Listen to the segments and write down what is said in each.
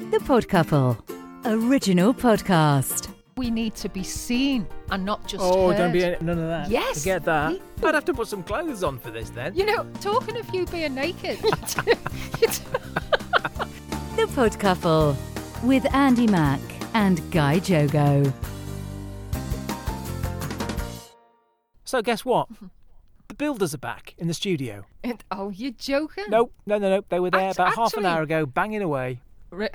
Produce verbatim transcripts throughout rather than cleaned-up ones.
The Pod Couple original podcast. We need to be seen and not just Oh, heard. don't be any, none of that. Yes. Forget that. We- I'd have to put some clothes on for this then. You know, talking of you being naked. you do- you do- The Pod Couple with Andy Mack and Guy Jogo. So guess what? The builders are back in the studio. And- oh, you're joking? No, no, no, no. They were there Act- about half an actually- hour ago, banging away. Re-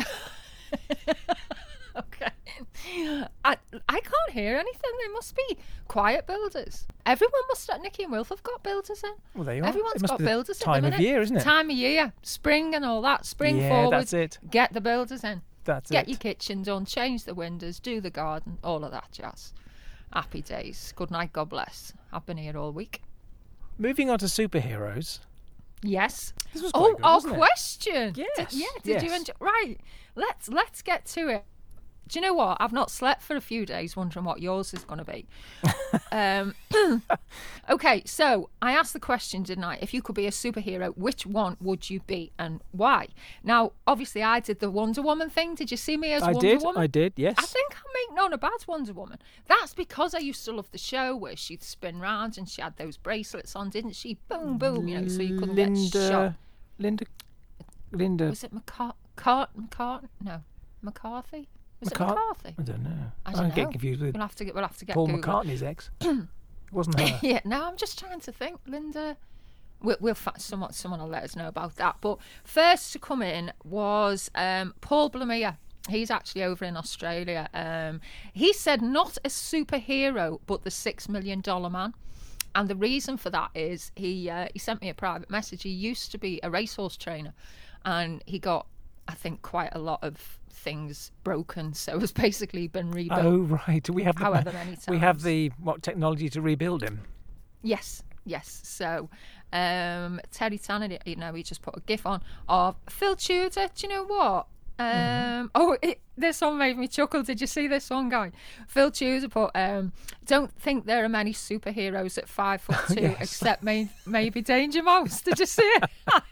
okay. I, I can't hear anything. They must be quiet builders. Everyone must have, Nicky and Wilf have got builders in. Well, there you are. Everyone's It must got be the builders in. time at of the minute. year, isn't it? Time of year. Spring and all that. Spring Yeah, forward. that's it. Get the builders in. That's Get it. your kitchen done, change the windows, do the garden, all of that jazz. Happy days. Good night, God bless. I've been here all week. Moving on to superheroes. Yes. This was quite Oh, good, our wasn't it? question. Yes, Did, yeah. Did you yes. enjoy? Right. Let's let's get to it. Do you know what? I've not slept for a few days, wondering what yours is going to be. um, okay, so I asked the question, didn't I? If you could be a superhero, which one would you be and why? Now, obviously, I did the Wonder Woman thing. Did you see me as I Wonder did. Woman? I did. Yes. I think I make none a bad Wonder Woman. That's because I used to love the show where she'd spin round and she had those bracelets on, didn't she? Boom, boom, you know, so you couldn't Linda, get shot. Linda. Linda. Was it McCart? Cart? McCart? No, McCarthy. Was McCart- it McCarthy? I don't know. I don't I'm know. getting confused with We'll have to get. We'll have to get Paul Google. McCartney's ex. It wasn't her. Yeah. No, I'm just trying to think. Linda. We'll, we'll find someone. Someone will let us know about that. But first to come in was um, Paul Blamire. He's actually over in Australia. Um, he said not a superhero, but the six million dollar man. And the reason for that is he uh, he sent me a private message. He used to be a racehorse trainer, and he got, I think, quite a lot of things broken, so it's basically been rebuilt. Oh right. We have the However many times. we have the what technology to rebuild him. Yes, yes. So, um, Terry Tanner, you know, he just put a gif on of Phil Tudor. Do you know what? Um, mm. Oh, it, this one made me chuckle. Did you see this one, guy? Phil Tudor put, um, don't think there are many superheroes at five foot two, Yes. except may, maybe Danger Mouse. Did you see it?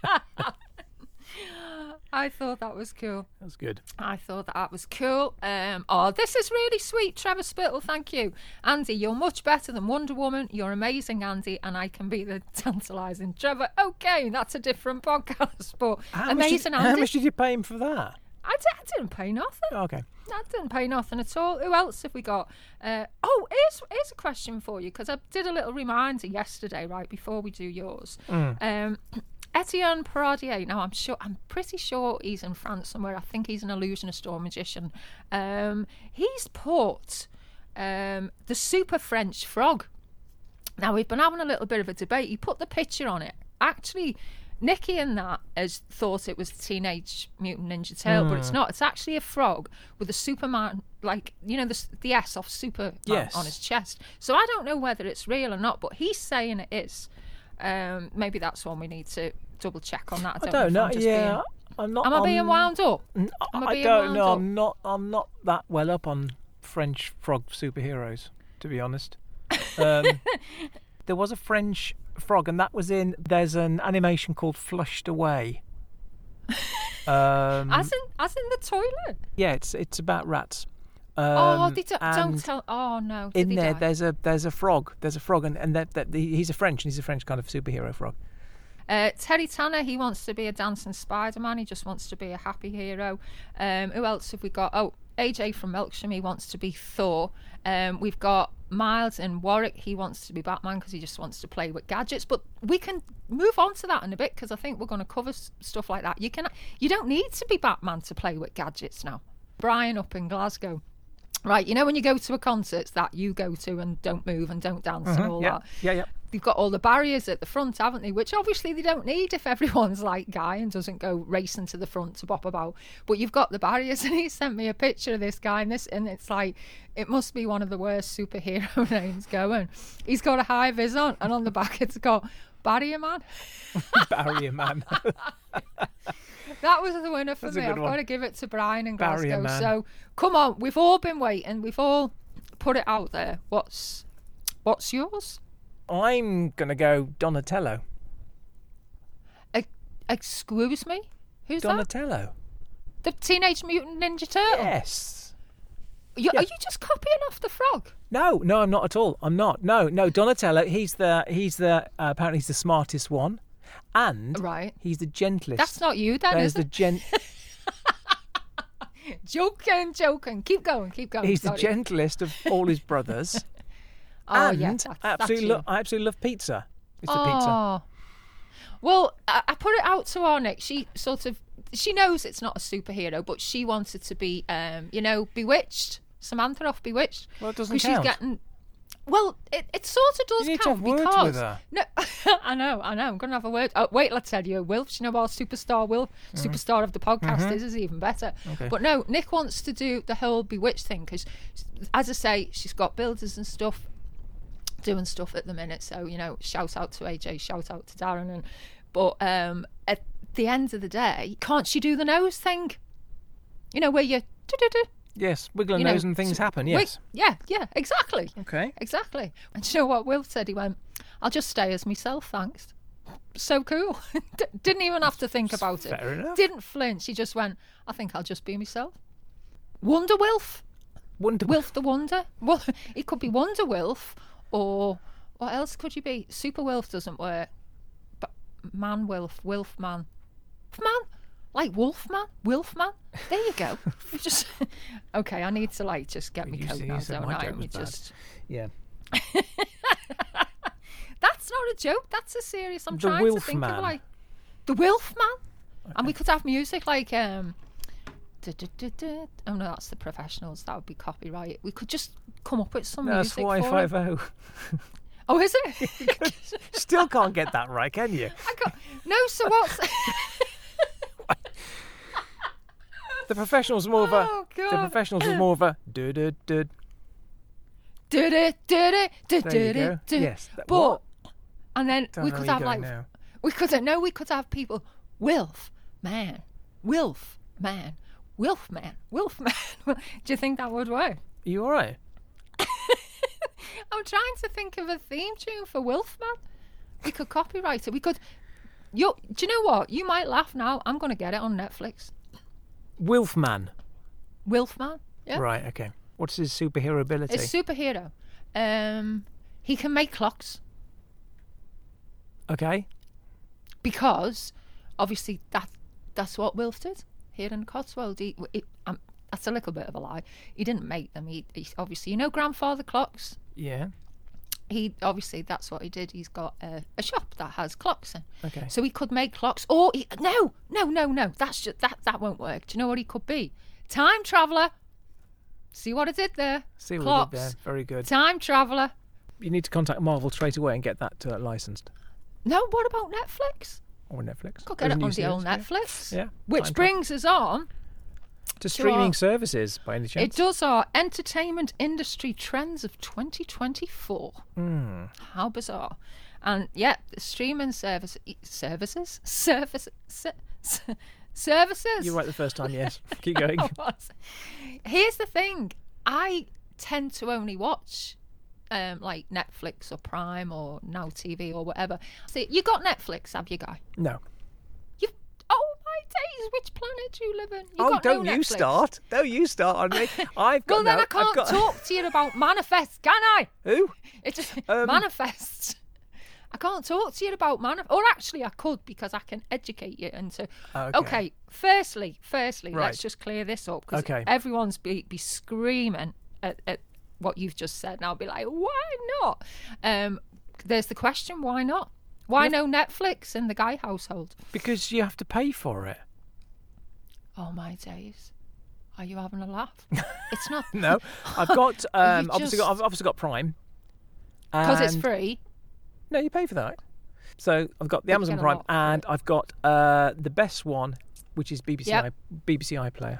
I thought that was cool. That's good. I thought that was cool. Um, oh, this is really sweet, Trevor Spittle. Thank you, Andy. You're much better than Wonder Woman. You're amazing, Andy, and I can be the tantalising Trevor. Okay, that's a different podcast, but How much amazing, did, Andy. How much did you pay him for that? I, d- I didn't pay nothing. Okay. I didn't pay nothing at all. Who else have we got? Uh, oh, here's, here's a question for you, because I did a little reminder yesterday, right, before we do yours. Mm. Um, Etienne Paradier. Now, I'm sure, I'm pretty sure he's in France somewhere. I think he's an illusionist or magician. Um, he's put um, the super French frog. Now, we've been having a little bit of a debate. He put the picture on it. Actually, Nicky and that has thought it was Teenage Mutant Ninja Turtle, mm. but it's not. It's actually a frog with a Superman, like, you know, the, the S off Superman yes. on his chest. So I don't know whether it's real or not, but he's saying it is. Um, maybe that's one we need to double check on that. I don't, I don't know. know. If I'm just yeah, being, I'm not. am I I'm, being wound up? N- Am I, I being don't wound know. up? I'm not. I'm not that well up on French frog superheroes, to be honest. Um, there was a French frog, and that was in. There's an animation called Flushed Away. Um, as in, as in the toilet. Yeah, it's it's about rats. Um, oh, they don't, don't tell. Oh no! Did in he there, die? there's a there's a frog. There's a frog, and and that, that the, he's a French, and he's a French kind of superhero frog. Uh, Terry Tanner, he wants to be a dancing Spider-Man. He just wants to be a happy hero. Um, who else have we got? Oh, A J from Melksham, he wants to be Thor. Um, we've got Miles in Warwick. He wants to be Batman because he just wants to play with gadgets. But we can move on to that in a bit, because I think we're going to cover s- stuff like that. You can, you don't need to be Batman to play with gadgets now. Brian up in Glasgow. Right, you know when you go to a concert that you go to and don't move and don't dance Mm-hmm, and all yeah, that. yeah, yeah. They've got all the barriers at the front, haven't they? Which obviously they don't need if everyone's like Guy and doesn't go racing to the front to bop about. But you've got the barriers, and he sent me a picture of this guy, and this, and it's like, it must be one of the worst superhero names going. He's got a high vis on, and on the back it's got Barrier Man. Barrier Man. That was the winner for That's a me. good I've one. got to give it to Brian in Barrier Glasgow. Man. So come on, we've all been waiting. We've all put it out there. What's what's yours? I'm gonna go Donatello. E- excuse me? Who's Donatello. The Teenage Mutant Ninja Turtle. Yes. You, Yeah. Are you just copying off the frog? No, no, I'm not at all. I'm not. No, no. Donatello. He's the. He's the. Uh, apparently, he's the smartest one, and Right. he's the gentlest. That's not you, then, There's is the it? gen. Joking, joking. Keep going, keep going. He's the Sorry. gentlest of all his brothers. Oh, and yeah, that's, I that's absolutely, you. lo- I absolutely love pizza. It's the pizza. Oh. Well, I, I put it out to our Nick. She sort of, she knows it's not a superhero, but she wanted to be, um, you know, Bewitched. Samantha off Bewitched. Well, it doesn't 'Cause count. She's getting. Well, it, it sort of does You need to count have words because with her. no, I know, I know. I'm going to have a word. Oh, wait, let's tell you, Wilf. You know our superstar Wilf, superstar of the podcast is is even better. Mm-hmm. Okay. But no, Nick wants to do the whole Bewitched thing because, as I say, she's got builders and stuff doing stuff at the minute. So you know, shout out to A J, shout out to Darren, and but um, at the end of the day, can't she do the nose thing? You know, where you. do-do-do, Yes, wiggle a you know, nose and things so- happen. wait, Yes. yeah, yeah, exactly. Okay. Exactly. And do you know what Will said? He went, I'll just stay as myself, thanks. So cool. D- didn't even have to think about it. fair enough. Didn't flinch. He just went, I think I'll just be myself. Wonder Wilf. Wonder. Wilf the Wonder. Well, it could be Wonder Wilf, or what else could you be? Super Wilf doesn't work. But Man Wilf, Wilf Man. Man? Like Wolfman? Wilfman? There you go. You just okay, I need to like just get me You coat said- now, you said don't my I? joke Let me was bad. just Yeah. That's not a joke. That's a serious. I'm The trying to think Wilfman. of like the Wilfman, and we could have music like um. du-du-du-du. Oh no, that's the Professionals. That would be copyright. We could just come up with some No, that's music Y for five it. O. Oh, is it? Still can't get that right, can you? I got no. So what's? The Professionals more of a. Oh, The God. Professionals was more of a. Du du du. do do do do do There you do go. do. Yes. That- But what? and then Don't we know could where have you're like going now. we could no we could have people Wilf man, Wilf man, Wilf man, Wilf man. Do you think that would work? Are you all right? I'm trying to think of a theme tune for Wilfman. We could copyright it. We could. You, do you know what? You might laugh now. I'm going to get it on Netflix. Wilfman. Wilfman. Yeah. Right. Okay. What's his superhero ability? It's superhero. Um, he can make clocks Okay. because obviously that that's what Wilf did here in Cotswold. He, he, um, that's a little bit of a lie. He didn't make them. He, he obviously, you know, grandfather clocks. Yeah. He obviously that's what he did. He's got a, a shop that has clocks in. Okay. So he could make clocks, or he, no, no, no, no. That's just that that won't work. Do you know what he could be? Time traveller. See what I did there? See what clocks. we did there. Very good. Time traveller. You need to contact Marvel straight away and get that uh, licensed. No, what about Netflix? Or Netflix. Could There's get a it new on the series, old yeah. Netflix. Yeah. Which Time brings us on. to streaming our- services by any It chance? does our entertainment industry trends of twenty twenty-four. Mm. How bizarre. And yeah, the streaming service, services? Service, ser, ser, services? You're right the first time, yes. Keep going. I was. Here's the thing. I tend to only watch um, like Netflix or Prime or Now T V or whatever. See, you got Netflix, have you, Guy? No. You. Oh my days! Which planet do you live in? You Oh, got don't no you Netflix. start. Don't you start on me. I've got Well, then no, I can't I've got... talk to you about manifests, can I? Who? It just Um, manifests. I can't talk to you about manifest. Or actually, I could because I can educate you into. Okay. Okay. Firstly, firstly, Right. let's just clear this up because Okay. everyone's be, be screaming at, at what you've just said, and I'll be like, why not? Um, there's the question: why not? Why no Netflix in the Guy household? Because you have to pay for it. Oh my days! Are you having a laugh? It's not No. I've got, um, You obviously, just- got, I've obviously got Prime. because it's And- free. No, you pay for that. So I've got the You Amazon get a Prime lot for and it. I've got uh, the best one, which is B B C Yep. I, B B C iPlayer.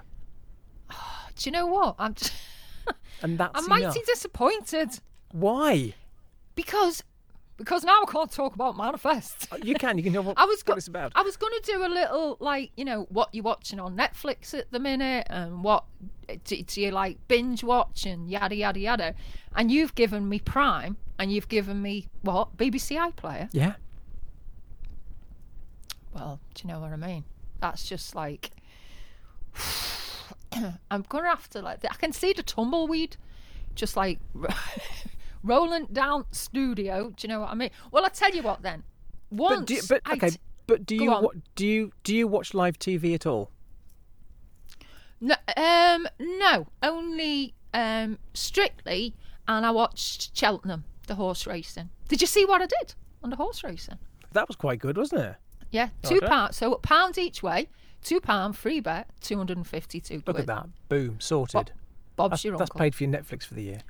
Do you know what? I'm just, And that's I'm mighty enough. disappointed Why? because because now I can't talk about manifest. You can. You can know what, I was what go- it's about. I was going to do a little like you know what you're watching on Netflix at the minute and what do, do you like binge watch and yada yada yada, and you've given me Prime and you've given me what B B C iPlayer. Yeah. Well, do you know what I mean? That's just like I'm gonna have to like. I can see the tumbleweed, just like rolling down studio. Do you know what I mean? Well, I tell you what then. Once, but do you, but okay, t- but do you on. wa- do you do you watch live T V at all? No, um, no, only um, Strictly, and I watched Cheltenham, the horse racing. Did you see what I did on the horse racing? That was quite good, wasn't it? Yeah, two Okay. pounds. So a pound each way, two pound free bet, two hundred and fifty-two quid. Look at that, boom, sorted. Bob's That's, your that's uncle. paid for your Netflix for the year.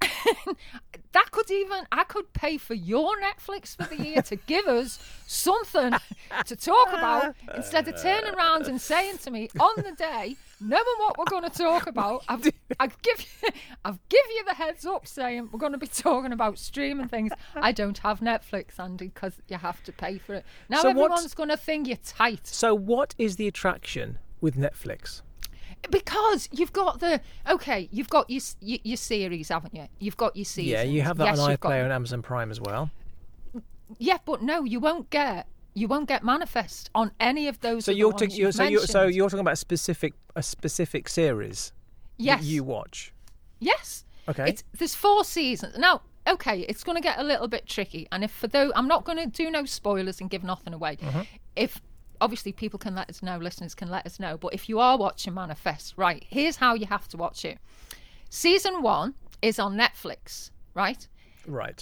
That could even I could pay for your Netflix for the year to give us something to talk about instead of turning around and saying to me on the day, knowing what we're going to talk about. I've, I've give you, I've give you the heads up saying we're going to be talking about streaming things. I don't have Netflix, Andy, because you have to pay for it. Now So everyone's what's- going to think you're tight. So, what is the attraction with Netflix? Because you've got the okay, you've got your your, your series, haven't you? You've got your seasons. Yeah, you have that Yes, on you've got- iPlayer and Amazon Prime as well. Yeah, but no, you won't get you won't get Manifest on any of those. So other you're, ones t- you're you've so you're so mentioned. you're talking about a specific a specific series yes, that you watch. yes. Okay. It's, there's four seasons now. Okay, it's going to get a little bit tricky, and if for though I'm not going to do no spoilers and give nothing away. Mm-hmm. If obviously people can let us know, listeners can let us know, but if you are watching Manifest, right, here's how you have to watch it. Season one is on Netflix, right? Right.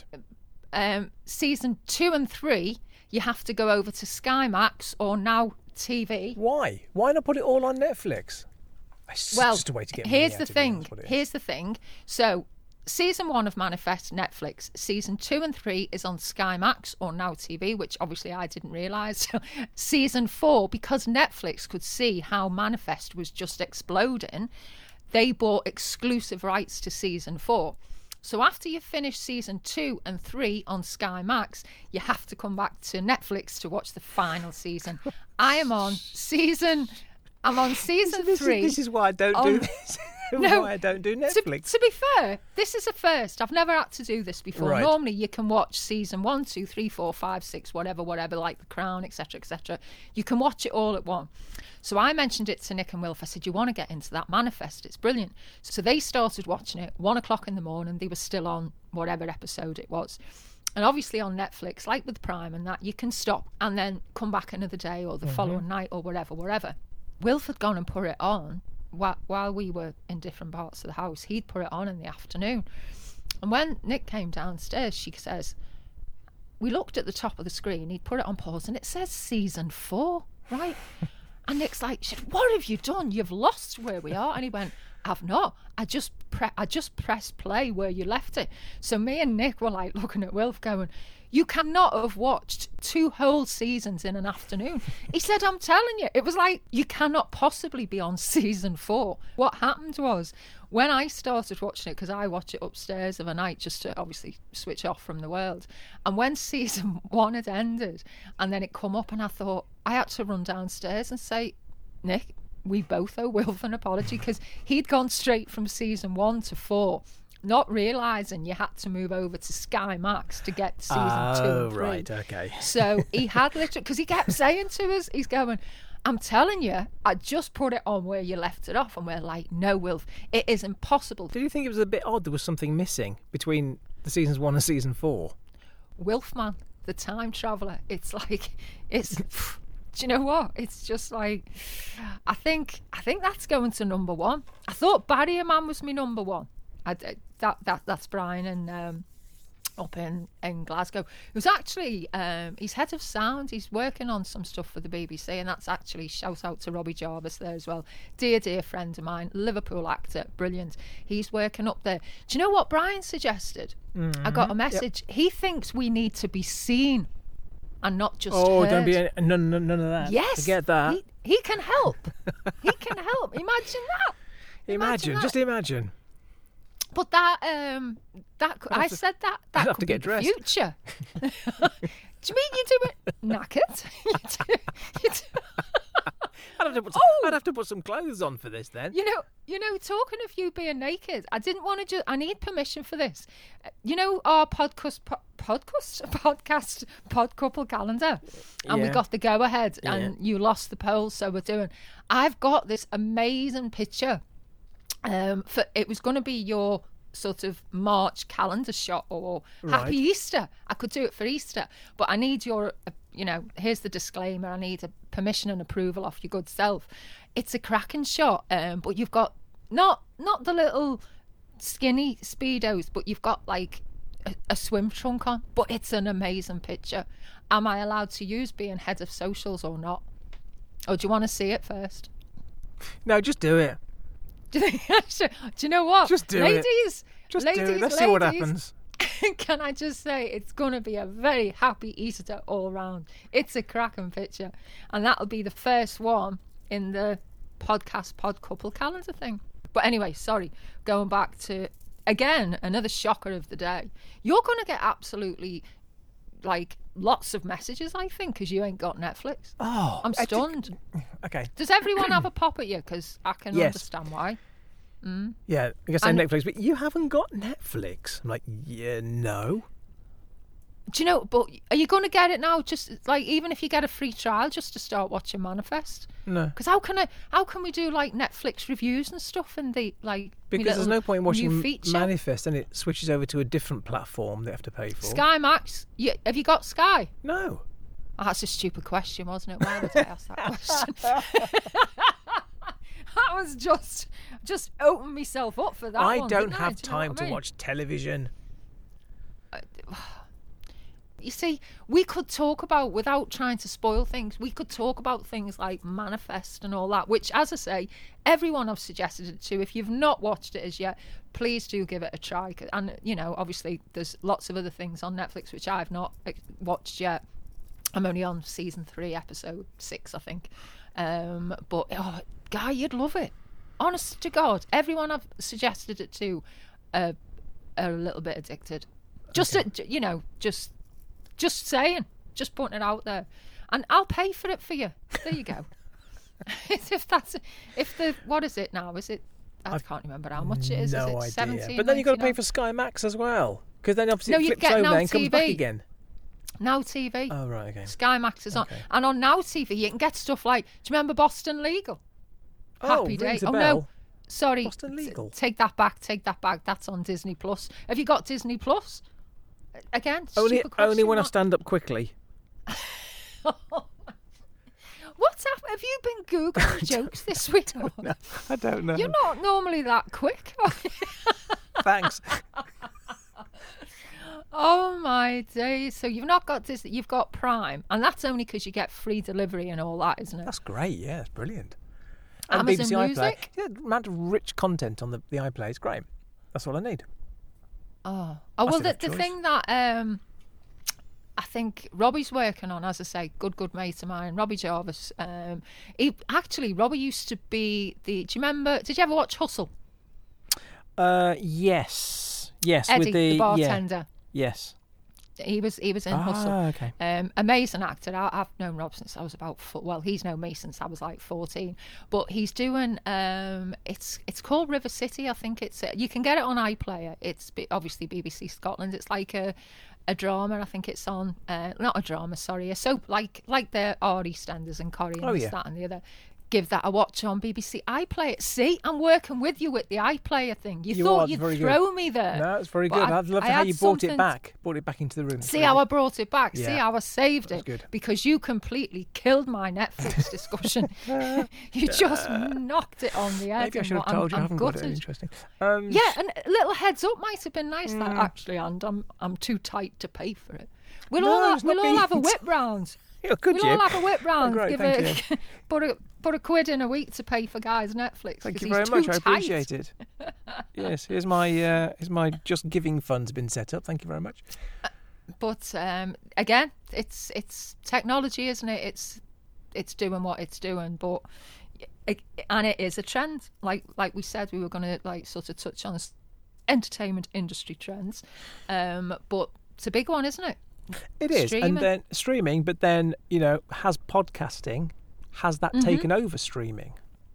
Um, season two and three, you have to go over to Sky Max or Now T V. Why? Why not put it all on Netflix? It's Well, just a way to get here's money the out of you, thing. that's what it is. Here's the thing. So, season one of Manifest, Netflix. Season two and three is on Sky Max or Now T V, which obviously I didn't realise. Season four, because Netflix could see how Manifest was just exploding, they bought exclusive rights to season four. So after you finish season two and three on Sky Max, you have to come back to Netflix to watch the final season. I am on season. I'm on season this, three. Is, this is why I don't on- do this. No, why I don't do To, Netflix. to be fair, this is a first. I've never had to do this before. Right. Normally, you can watch season one, two, three, four, five, six, whatever, whatever, like The Crown, et cetera, et cetera. You can watch it all at once. So I mentioned it to Nick and Wilf. I said, "You want to get into that Manifest? It's brilliant." So they started watching it one o'clock in the morning. They were still on whatever episode it was. And obviously on Netflix, like with Prime and that, you can stop and then come back another day or the Mm-hmm. following night or whatever, whatever. Wilf had gone and put it on while, while we were in different parts of the house. He'd put it on in the afternoon. And when Nick came downstairs, she says, we looked at the top of the screen, he'd put it on pause, and it says season four, right? And Nick's like, she said, what have you done? You've lost where we are. And he went, I've not. I just pre- I just pressed play where you left it. So me and Nick were like looking at Wilf going, you cannot have watched two whole seasons in an afternoon. He said, I'm telling you. It was like, you cannot possibly be on season four. What happened was, when I started watching it, because I watch it upstairs of a night just to obviously switch off from the world, and when season one had ended and then it come up, and I thought, I had to run downstairs and say, Nick, we both owe Wilf an apology, because he'd gone straight from season one to four, not realising you had to move over to Sky Max to get to season two Oh, and three. right, okay. So he had literally, because he kept saying to us, he's going, I'm telling you, I just put it on where you left it off. And we're like, no, Wilf, it is impossible. Did you think it was a bit odd there was something missing between the seasons one and season four? Wilfman, the time traveller, it's like, it's... Do you know what? It's just like, I think I think that's going to number one. I thought Barrier Man was my number one. I, that that that's Brian and um, up in, in Glasgow. Who's actually um, he's head of sound. He's working on some stuff for the B B C, and that's actually, shout out to Robbie Jarvis there as well. Dear dear friend of mine, Liverpool actor, brilliant. He's working up there. Do you know what Brian suggested? Mm-hmm. I got a message. Yep. He thinks we need to be seen and not just oh heard. Don't be any, none, none, none of that. Yes, Forget that. He, he can help. He can help. Imagine that. Imagine, Imagine that. just imagine. But that um that I'd I have to- said that I'd that have could to get be dressed. the future. Do you mean you do it knackered? you do, you do, I'd have to put some, Oh! I'd have to put some clothes on for this then. You know, you know. Talking of you being naked, I didn't want to. Just. I need permission for this. Uh, You know our podcast, po- podcast, podcast, pod couple calendar, and we Yeah. got the go ahead, and you lost the poll, so we're doing. I've got this amazing picture. Um, for it was going to be your sort of March calendar shot or Right. Happy Easter. I could do it for Easter, but I need your, uh, you know, here's the disclaimer. I need a permission and approval off your good self. It's a cracking shot, um, but you've got not not the little skinny speedos, but you've got like a, a swim trunk on. But it's an amazing picture. Am I allowed to use being head of socials or not? Or do you want to see it first? No, just do it. Do you, think, do you know what? Just do it. ladies, Just ladies, do it. Let's ladies, see what happens. Can I just say it's going to be a very happy Easter all round. It's a cracking picture. And that'll be the first one in the podcast pod couple calendar thing. But anyway, sorry, going back to, again, another shocker of the day. You're going to get absolutely, like, lots of messages, I think, because you ain't got Netflix. Oh, I'm I ju- stunned. Okay. Does everyone have a pop at you? Because I can Yes. understand why. Yeah, I guess I And- Netflix, but you haven't got Netflix. I'm like, yeah, no. Do you know, but are you going to get it now? Just like, even if you get a free trial, just to start watching Manifest? No. Because how can I? How can we do like Netflix reviews and stuff in the like? me Because there's little no point in new watching feature? Manifest and it switches over to a different platform they have to pay for. Sky Max. You, have you got Sky? No. Oh, that's a stupid question, wasn't it? Why would I ask that question? That was just just open myself up for that. I one, don't didn't I? have Do you know time what I to mean? watch television. You see, we could talk about, without trying to spoil things, we could talk about things like Manifest and all that, which, as I say, everyone I've suggested it to. If you've not watched it as yet, please do give it a try. And, you know, obviously there's lots of other things on Netflix which I've not uh, watched yet. I'm only on season three, episode six, I think. Um, but, oh, Guy, you'd love it. Honest to God, everyone I've suggested it to uh, are a little bit addicted. Just, Okay. to, you know, just... Just saying, just putting it out there, and I'll pay for it for you. There you go. if that's, if the what is it now? Is it? I I've can't remember how much it is. No is it idea. seventeen? But then you've got to pay ninety-nine? for Sky Max as well. Because then obviously No, it you flips get over Now and comes back T V. again. Now T V. Oh, right, okay. Sky Max is on, Okay. and on Now T V you can get stuff like. Do you remember Boston Legal? Oh, Happy rings Days. a Oh bell. no, sorry. Boston Legal. T- take that back. Take that back. That's on Disney Plus. Have you got Disney Plus? Again, Only, stupid question, only when I what- stand up quickly. What's up? Have you been googling jokes this week? No, I don't know. You're not normally that quick. Thanks. Oh my days! So you've not got Disney, you've got Prime, and that's only because you get free delivery and all that, isn't it? That's great, yeah, it's brilliant. Amazon B B C iPlayer. Music? Yeah, the amount of rich content on the, the iPlayer is great. That's all I need. Oh, oh well, That's the, enough the choice. thing that um, I think Robbie's working on, as I say, good, good mate of mine, Robbie Jarvis. Um, he actually, Robbie used to be the. Do you remember? Did you ever watch Hustle? Uh, yes. Yes, Eddie, with the, the yeah, bartender. yes. He was he was in Ah, Hustle. okay. Um, amazing actor. I, I've known Rob since I was about four, well, he's known me since I was like fourteen. But he's doing um, it's it's called River City. I think it's uh, you can get it on iPlayer. It's b- obviously B B C Scotland. It's like a a drama. I think it's on uh, not a drama. Sorry, a soap like like the are EastEnders and Corrie and Oh, this, yeah. that and the other. Give that a watch on B B C iPlayer. See, I'm working with you with the iPlayer thing. You, You thought are you'd very throw good. me there. No, it's very But good. I- I, love I how had you brought something- it back. Brought it back into the room. It's See very how good. I brought it back. See Yeah. how I saved That's it. good. Because you completely killed my Netflix discussion. You just knocked it on the head. Maybe I and should have what- I'm- told you. I I'm haven't got it. gutted. Interesting. Um, Yeah, and a little heads up might have been nice. That Mm. actually, and I'm I'm too tight to pay for it. We'll No, all have, it's not we'll all have a being- whip round. Yeah, could We'll you? all have a whip round. great, Give thank it, put a put a quid in a week to pay for Guy's Netflix. Thank 'cause you he's very too much. I tight. appreciate it. Yes, here's my uh, here's my Just Giving fund's been set up. Thank you very much. But um, again, it's it's technology, isn't it? It's it's doing what it's doing, but it, and it is a trend. Like like we said, we were going to like sort of touch on s- entertainment industry trends, um, but it's a big one, isn't it? It is, Streaming. and then streaming, but then you know, has podcasting Has that Mhm. taken over streaming?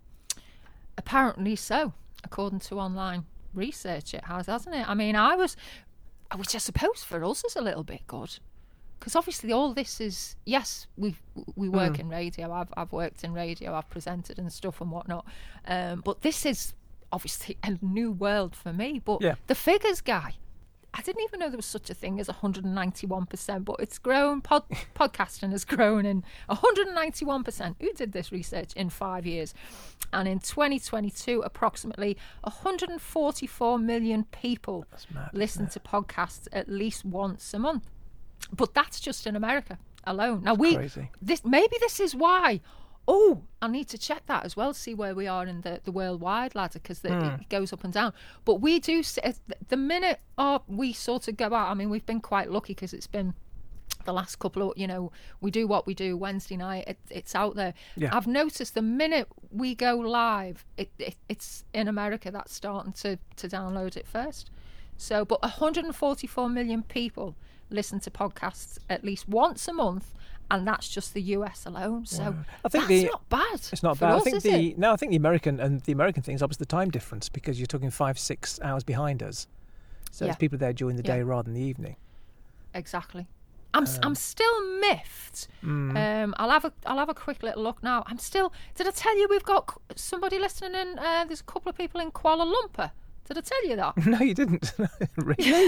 Apparently so, according to online research, it has, hasn't it? I mean, I was, which I suppose for us is a little bit good, because obviously all this is, yes, we we work Mm. in radio. I've I've worked in radio. I've presented and stuff and whatnot. Um, but this is obviously a new world for me. But Yeah. the figures, Guy, I didn't even know there was such a thing as one hundred ninety-one percent, but it's grown. Pod, podcasting has grown in one hundred ninety-one percent. Who did this research in five years? And in twenty twenty-two, approximately one hundred forty-four million people That's mad, listen isn't to podcasts at least once a month. But that's just in America alone. Now, we crazy. this maybe this is why. Oh, I need to check that as well, see where we are in the, the worldwide ladder, because Mm. it goes up and down. But we do, s- the minute oh, we sort of go out, I mean, we've been quite lucky because it's been the last couple of, you know, we do what we do Wednesday night, it, it's out there. Yeah. I've noticed the minute we go live, it, it it's in America that's starting to, to download it first. So, but one hundred forty-four million people listen to podcasts at least once a month, and that's just the U S alone. So Wow. I think that's the- not bad. It's not for bad. us, I think is the it? no, I think the American and the American thing is obviously the time difference, because you're talking five, six hours behind us. So Yeah. it's people there during the Yeah. day rather than the evening. Exactly. I'm s I'm still miffed. Mm. Um, I'll have a I'll have a quick little look now. I'm still. Did I tell you we've got c- somebody listening in? Uh, there's a couple of people in Kuala Lumpur. Did I tell you that? No, you didn't. Really?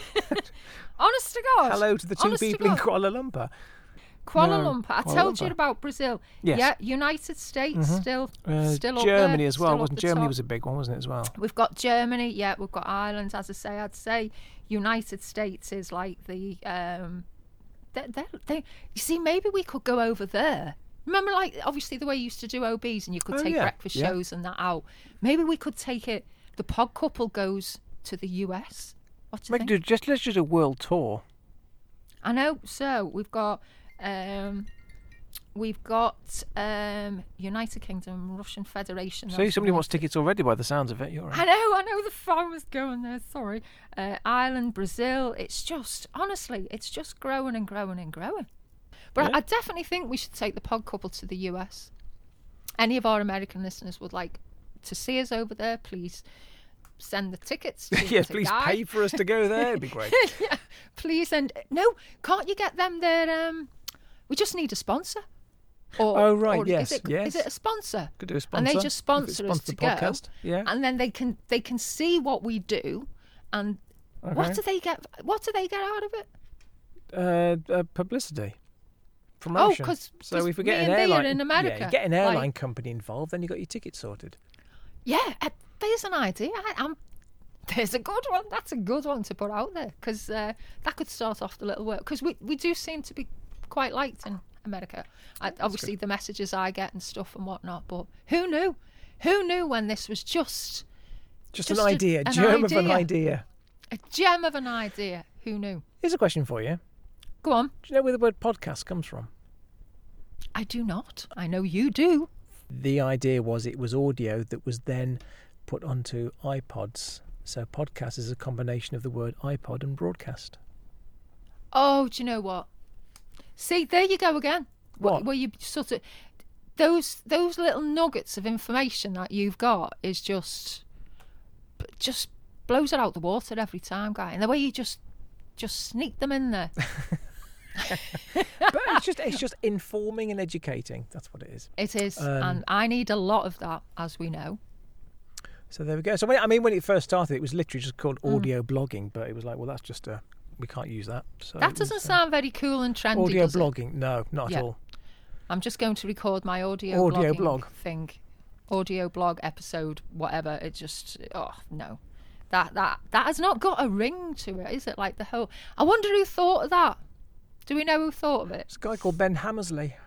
Honest to God. Hello to the two Honest to people in God. Kuala Lumpur. Kuala No, Lumpur. I Kuala told you Lumpur. about Brazil. Yes. Yeah, United States Mhm. still Uh, still up Germany there, as well, still up wasn't the Germany top. was a big one, wasn't it, as well? We've got Germany, yeah, we've got Ireland, as I say. I'd say United States is like the um they they they you see, maybe we could go over there. Remember, like, obviously the way you used to do O Bs and you could Oh, take yeah, breakfast yeah. shows and that out. Maybe we could take it, the pod couple goes to the U S. What do you We can think? do just let's just do a world tour. I know. So we've got um we've got um United Kingdom, Russian Federation. See, that's somebody the wants tickets already by the sounds of it. You're I right. know, I know the phone was going there, sorry. Uh, Ireland, Brazil, it's just, honestly, it's just growing and growing and growing. But Yeah. I, I definitely think we should take the pod couple to the U S. Any of our American listeners would like to see us over there, please send the tickets to, Yes, to please Guy. pay for us to go there. It'd be great. Yeah, please. And no, can't you get them there? Um, we just need a sponsor. Or, Oh, right, or yes, Is it, yes. is it a sponsor? Could do a sponsor. And they just If it sponsor us sponsors to the go, podcast. Yeah. and then they can they can see what we do, and Okay. what do they get? What do they get out of it? uh, uh, publicity, promotion. Oh, 'cause- so 'cause if we me get an and thee are airline in America, yeah, you get an like- airline company involved, then you got your ticket sorted. Yeah, uh, there's an idea. I, I'm, there's a good one. That's a good one to put out there, because uh, that could start off the little work. Because we we do seem to be quite liked in America. I, obviously, the messages I get and stuff and whatnot. But who knew? Who knew when this was just Just, Just an a- idea, an germ of an idea. idea. a gem of an idea? Who knew? Here's a question for you. Go on. Do you know where the word podcast comes from? I do not. I know you do. The idea was it was audio that was then put onto iPods. So podcast is a combination of the word iPod and broadcast. Oh, do you know what? See, there you go again. Wh- What? Where you sort of those those little nuggets of information that you've got is just just blows it out the water every time, Guy. And the way you just just sneak them in there. But it's just it's just informing and educating. That's what it is. It is, Um, and I need a lot of that, as we know. So there we go. So when, I mean, when it first started, it was literally just called Mm. audio blogging, but it was like, well, that's just a we can't use that. So That it doesn't was, uh, sound very cool and trendy. audio does it? blogging. No, not Yeah. at all. I'm just going to record my audio, Audio blogging blog. thing, audio blog episode, whatever. It just, oh no, that that that has not got a ring to it, is it? Like the whole. I wonder who thought of that. Do we know who thought of it? It's a guy called Ben Hammersley.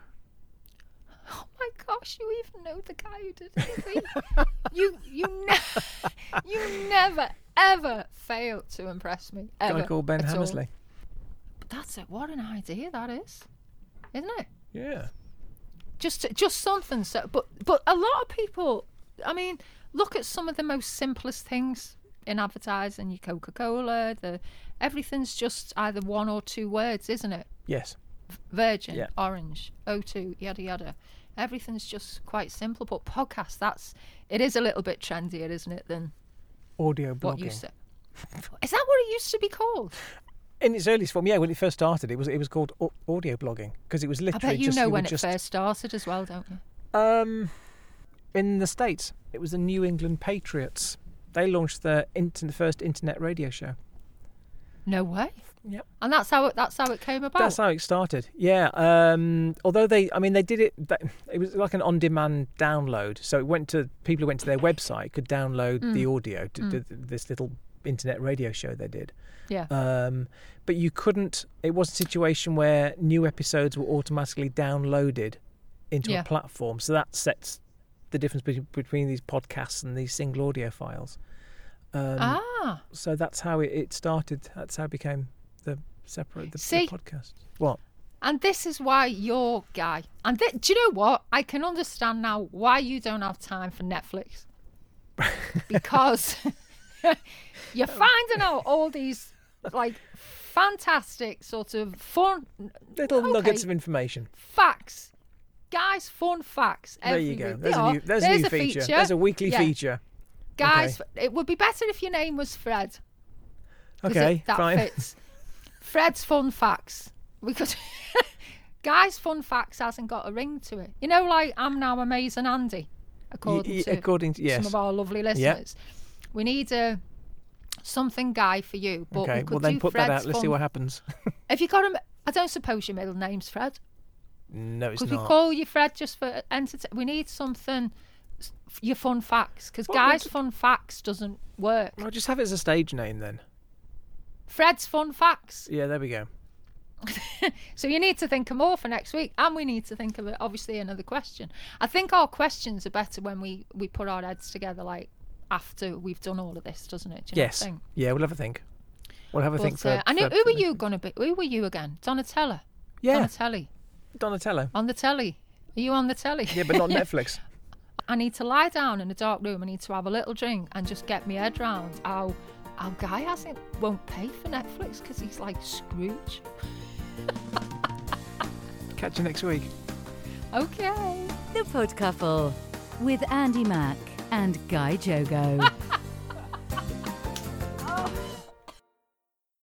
Oh my gosh, you even know the guy who did it. you you ne- you never ever fail to impress me. A Ever, guy called Ben at all. Hammersley. But that's it. What an idea that is, isn't it? Yeah. just just something so but but a lot of people, I mean, look at some of the most simplest things in advertising. Your Coca-Cola, the everything's just either one or two words, isn't it? Yes. Virgin, Yeah. orange, O two, yada yada. Everything's just quite simple. But podcast, that's it is a little bit trendier, isn't it, than Audio what you blogging. said? Is that what it used to be called? In its earliest form, yeah, when it first started, it was it was called au- audio blogging because it was I literally bet you just know would when it just, first started as well, don't you? Um, in the States, it was the New England Patriots. They launched the inter- first internet radio show. No way. Yep. And that's how it, that's how it came about. That's how it started. Yeah. Um, although they, I mean, they did it. It was like an on-demand download. So it went to people who went to their website could download Mm. the audio to, Mm. to this little internet radio show they did. Yeah. Um, but you couldn't. It was a situation where new episodes were automatically downloaded into Yeah. a platform. So that sets the difference between, between these podcasts and these single audio files. Um, ah. So that's how it, it started. That's how it became the separate the, See? the podcast. What? And this is why you're Guy. And th- do you know what? I can understand now why you don't have time for Netflix. Because you're finding out all these like fantastic sort of fun Little okay, nuggets of information. facts. Guys, fun facts. There every you go. week. There's They a are. new, there's a new feature. There's a weekly Yeah. feature. Guys, it would be better if your name was Fred. 'Cause Okay, it, that fine. fits. Fred's fun facts. Because Guy's fun facts hasn't got a ring to it. You know, like I'm now amazing Andy, according Y- y- to according to yes. some of our lovely listeners. We need a something Guy for you. But Okay, we could well then do put Fred's that out. Let's see fun- what happens. Have you got him? I don't suppose your middle name's Fred. No, it's Could we not. call you Fred just for entertainment? We need something. s- Your fun facts, because Well, Guy's we'll fun facts doesn't work. I'll just have it as a stage name then. Fred's fun facts. Yeah, there we go. So you need to think of more for next week, and we need to think of it, obviously another question. I think our questions are better when we we put our heads together, like after we've done all of this, doesn't it? Do you know Yes. what I think? Yeah, we'll have a think. We'll have a think But, for. uh, and who, for- who for were the- you gonna be? Who were you again? Donatella. Yeah, Donatelli. Donatello. On the telly. Are you on the telly? Yeah, but not Netflix. I need to lie down in a dark room. I need to have a little drink and just get my head round how how Guy hasn't won't pay for Netflix because he's like Scrooge. Catch you next week. Okay. The Pod Couple with Andy Mack and Guy Jogo.